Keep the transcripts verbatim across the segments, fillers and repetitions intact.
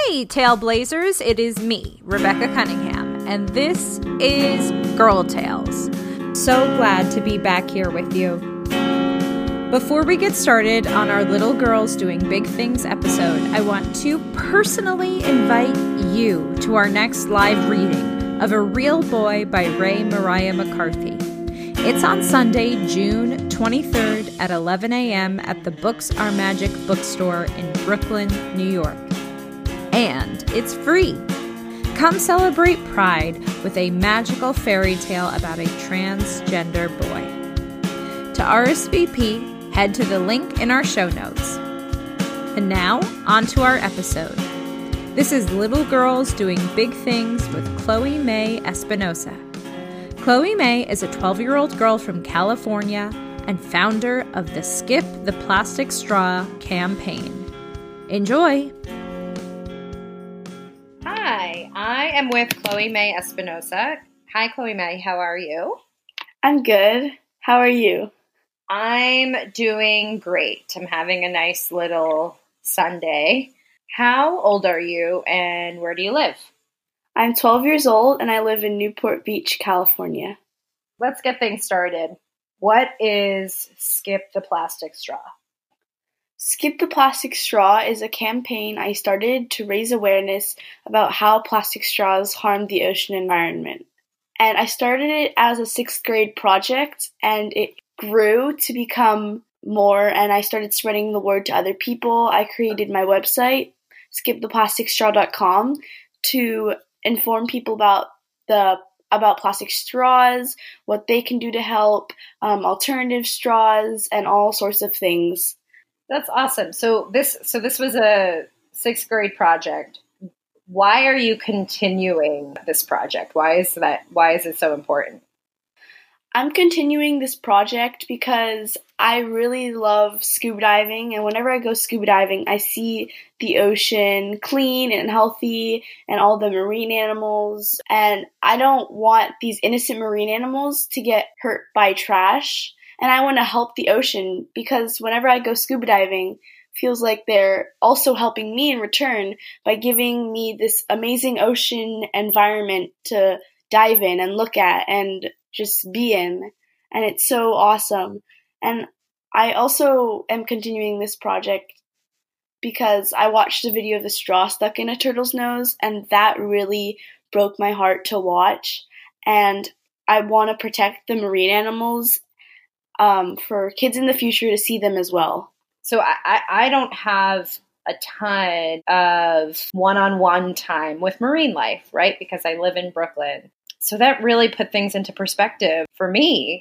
Hey, Tailblazers, it is me, Rebecca Cunningham, and this is Girl Tales. So glad to be back here with you. Before we get started on our Little Girls Doing Big Things episode, I want to personally invite you to our next live reading of A Real Boy by Ray Mariah McCarthy. It's on Sunday, June twenty-third at eleven a.m. at the Books Are Magic bookstore in Brooklyn, New York. And it's free. Come celebrate Pride with a magical fairy tale about a transgender boy. To R S V P, head to the link in our show notes. And now, on to our episode. This is Little Girls Doing Big Things with Chloe May Espinosa. Chloe May is a twelve-year-old girl from California and founder of the Skip the Plastic Straw campaign. Enjoy! Hi, I am with Chloe May Espinosa. Hi, Chloe May. How are you? I'm good. How are you? I'm doing great. I'm having a nice little Sunday. How old are you and where do you live? I'm twelve years old and I live in Newport Beach, California. Let's get things started. What is Skip the Plastic Straw? Skip the Plastic Straw is a campaign I started to raise awareness about how plastic straws harm the ocean environment. And I started it as a sixth grade project, and it grew to become more, and I started spreading the word to other people. I created my website, skip the plastic straw dot com, to inform people about the about plastic straws, what they can do to help, um, alternative straws, and all sorts of things. That's awesome. So this so this was a sixth grade project. Why are you continuing this project? Why is that why is it so important? I'm continuing this project because I really love scuba diving, and whenever I go scuba diving, I see the ocean clean and healthy and all the marine animals, and I don't want these innocent marine animals to get hurt by trash. And I want to help the ocean because whenever I go scuba diving, it feels like they're also helping me in return by giving me this amazing ocean environment to dive in and look at and just be in. And it's so awesome. And I also am continuing this project because I watched a video of the straw stuck in a turtle's nose, and that really broke my heart to watch. And I want to protect the marine animals Um, for kids in the future to see them as well. So I, I, I don't have a ton of one-on-one time with marine life, right? Because I live in Brooklyn. So that really put things into perspective for me.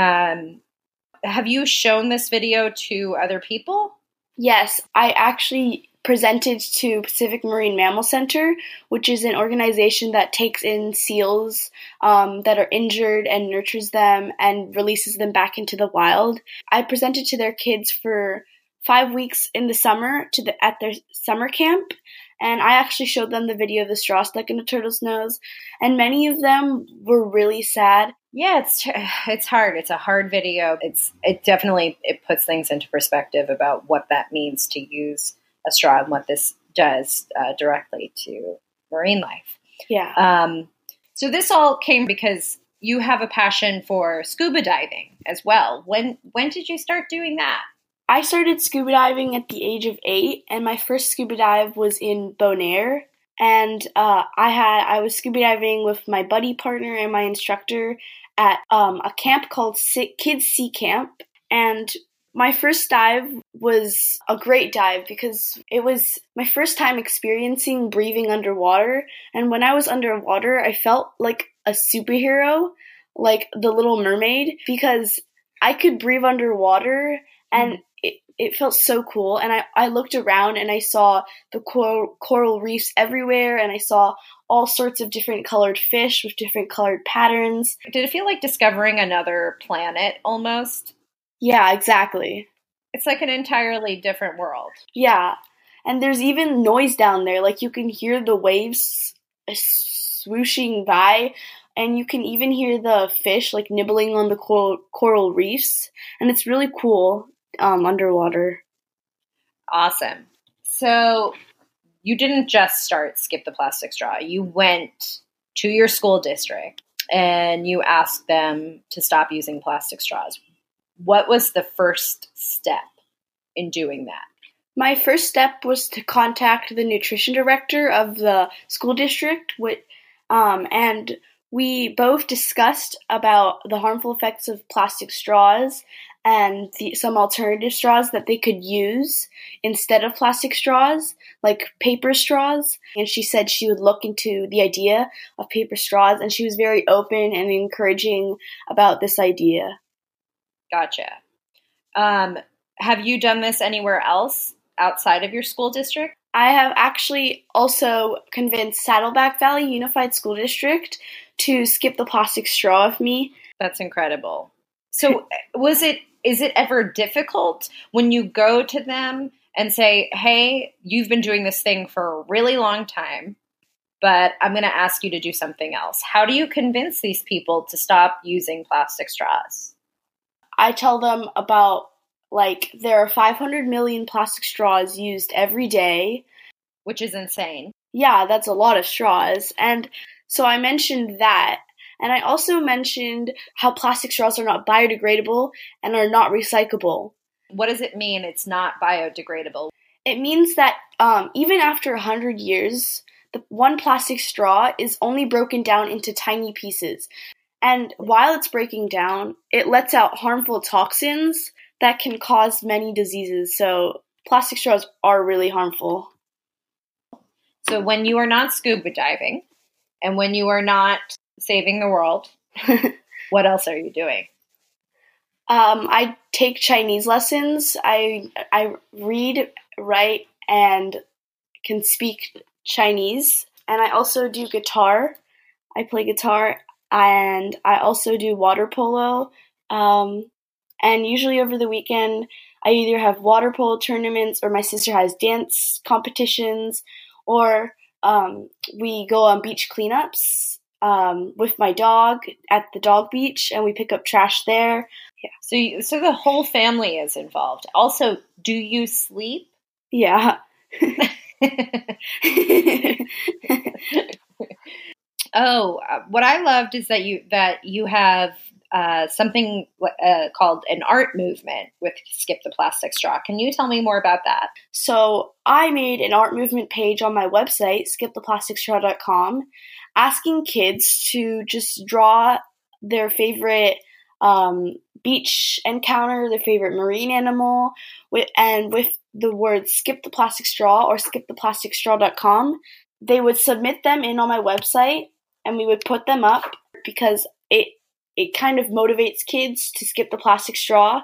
Um, have you shown this video to other people? Yes, I actually presented to Pacific Marine Mammal Center, which is an organization that takes in seals um, that are injured and nurtures them and releases them back into the wild. I presented to their kids for five weeks in the summer to the at their summer camp, and I actually showed them the video of the straw stuck in a turtle's nose, and many of them were really sad. Yeah, it's it's hard. It's a hard video. It's it definitely it puts things into perspective about what that means to use a straw and what this does uh, directly to marine life. Yeah. Um, so this all came because you have a passion for scuba diving as well. When when did you start doing that? I started scuba diving at the age of eight, and my first scuba dive was in Bonaire. And uh, I had I was scuba diving with my buddy partner and my instructor at um, a camp called Kids Sea Camp, and my first dive was a great dive because it was my first time experiencing breathing underwater. And when I was underwater, I felt like a superhero, like the Little Mermaid, because I could breathe underwater and it, it felt so cool. And I, I looked around and I saw the coral, coral reefs everywhere, and I saw all sorts of different colored fish with different colored patterns. Did it feel like discovering another planet almost? Yeah, exactly. It's like an entirely different world. Yeah. And there's even noise down there. Like you can hear the waves swooshing by, and you can even hear the fish like nibbling on the coral, coral reefs. And it's really cool um, underwater. Awesome. So you didn't just start Skip the Plastic Straw. You went to your school district and you asked them to stop using plastic straws. What was the first step in doing that? My first step was to contact the nutrition director of the school district, with, um, and we both discussed about the harmful effects of plastic straws and the, some alternative straws that they could use instead of plastic straws, like paper straws. And she said she would look into the idea of paper straws, and she was very open and encouraging about this idea. Gotcha. Um, have you done this anywhere else outside of your school district? I have actually also convinced Saddleback Valley Unified School District to skip the plastic straw with me. That's incredible. So was it, is it ever difficult when you go to them and say, hey, you've been doing this thing for a really long time, but I'm going to ask you to do something else? How do you convince these people to stop using plastic straws? I tell them about, like, there are five hundred million plastic straws used every day. Which is insane. Yeah, that's a lot of straws. And so I mentioned that. And I also mentioned how plastic straws are not biodegradable and are not recyclable. What does it mean it's not biodegradable? It means that um, even after one hundred years, the one plastic straw is only broken down into tiny pieces. And while it's breaking down, it lets out harmful toxins that can cause many diseases. So plastic straws are really harmful. So when you are not scuba diving and when you are not saving the world, what else are you doing? Um, I take Chinese lessons. I I read, write, and can speak Chinese. And I also do guitar. I play guitar. And I also do water polo. Um, and usually over the weekend, I either have water polo tournaments or my sister has dance competitions, or um, we go on beach cleanups um, with my dog at the dog beach, and we pick up trash there. Yeah. So, you, so the whole family is involved. Also, do you sleep? Yeah. Oh, uh, what I loved is that you that you have uh, something uh, called an art movement with Skip the Plastic Straw. Can you tell me more about that? So I made an art movement page on my website, skip the plastic straw dot com, asking kids to just draw their favorite um, beach encounter, their favorite marine animal, with, and with the words skip the plastic straw or skip the plastic straw dot com, they would submit them in on my website, and we would put them up because it it kind of motivates kids to skip the plastic straw,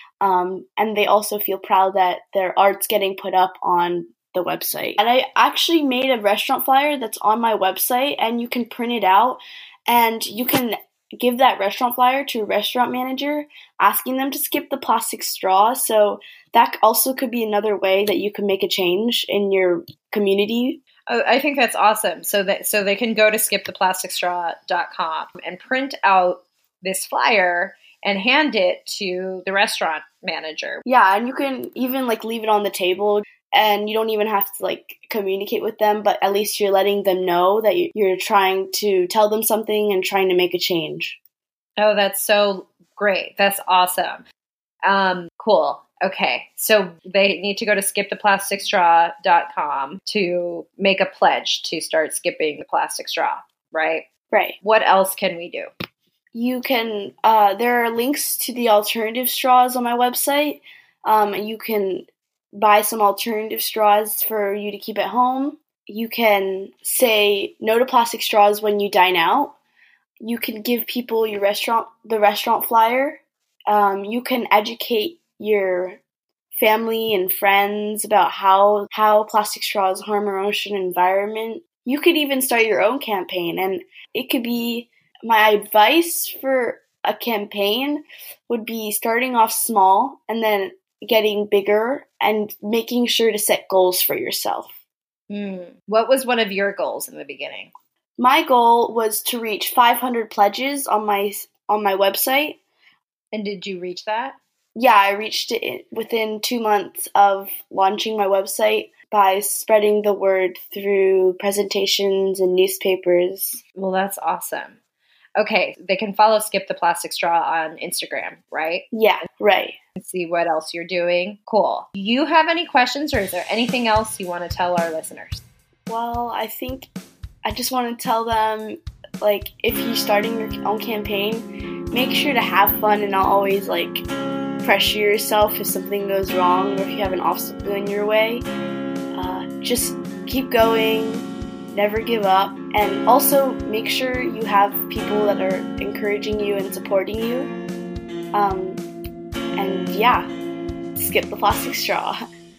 um, and they also feel proud that their art's getting put up on the website. And I actually made a restaurant flyer that's on my website, and you can print it out, and you can give that restaurant flyer to a restaurant manager asking them to skip the plastic straw. So that also could be another way that you can make a change in your community. Oh, I think that's awesome. So that so they can go to skip the plastic straw dot com and print out this flyer and hand it to the restaurant manager. Yeah, and you can even like leave it on the table, and you don't even have to like communicate with them, but at least you're letting them know that you're trying to tell them something and trying to make a change. Oh, that's so great. That's awesome. Um, cool. Okay, so they need to go to skip the plastic straw dot com to make a pledge to start skipping the plastic straw, right? Right. What else can we do? You can, uh, there are links to the alternative straws on my website. Um, you can buy some alternative straws for you to keep at home. You can say no to plastic straws when you dine out. You can give people your restaurant, the restaurant flyer. Um, you can educate your family and friends about how how plastic straws harm our ocean environment. You could even start your own campaign, and it could be, my advice for a campaign would be starting off small and then getting bigger and making sure to set goals for yourself. Mm. What was one of your goals in the beginning? My goal was to reach five hundred pledges on my on my website. And did you reach that? Yeah, I reached it within two months of launching my website. by spreading the word through presentations and newspapers. Well, that's awesome. Okay, they can follow Skip the Plastic Straw on Instagram, right? Yeah, right. And see what else you're doing. Cool. Do you have any questions, or is there anything else you want to tell our listeners? Well, I think I just want to tell them, like, if you're starting your own campaign, make sure to have fun and not always, like, pressure yourself if something goes wrong or if you have an obstacle in your way. Uh, just keep going. Never give up, and also make sure you have people that are encouraging you and supporting you. Um, and yeah, skip the plastic straw.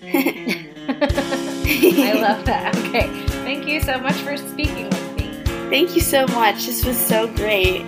I love that. Okay, thank you so much for speaking with me. Thank you so much. This was so great.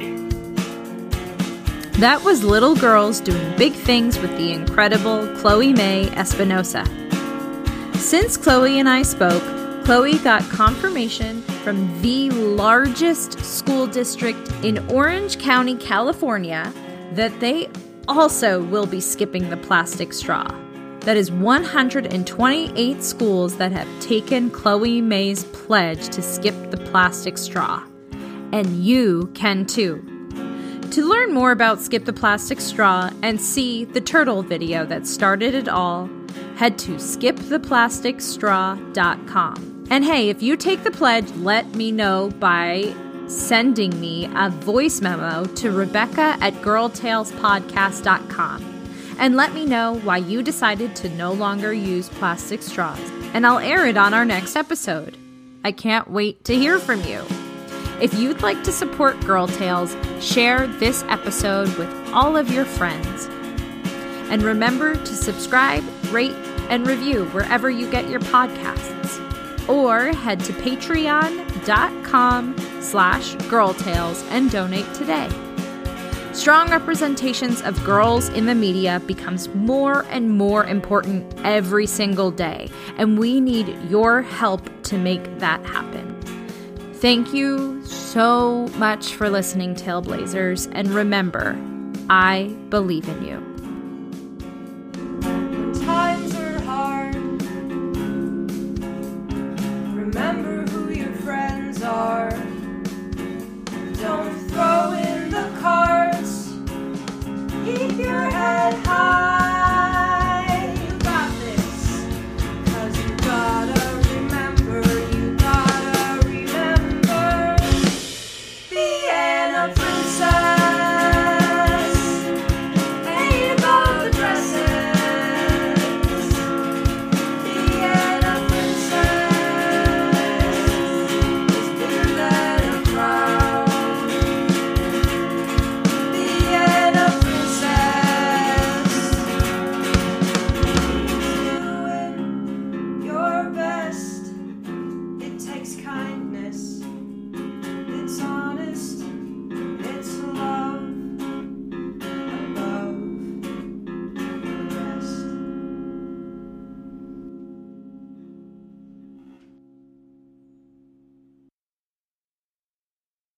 That was Little Girls Doing Big Things with the incredible Chloe May Espinosa. Since Chloe and I spoke, Chloe got confirmation from the largest school district in Orange County, California, that they also will be skipping the plastic straw. That is one hundred twenty-eight schools that have taken Chloe May's pledge to skip the plastic straw. And you can too. To learn more about Skip the Plastic Straw and see the turtle video that started it all, head to skip the plastic straw dot com. And hey, if you take the pledge, let me know by sending me a voice memo to Rebecca at girl tales podcast dot com. And let me know why you decided to no longer use plastic straws. And I'll air it on our next episode. I can't wait to hear from you. If you'd like to support Girl Tales, share this episode with all of your friends. And remember to subscribe, rate, and review wherever you get your podcasts. Or head to patreon.com slash girltales and donate today. Strong representations of girls in the media becomes more and more important every single day, and we need your help to make that happen. Thank you so much for listening, Tailblazers, and remember, I believe in you.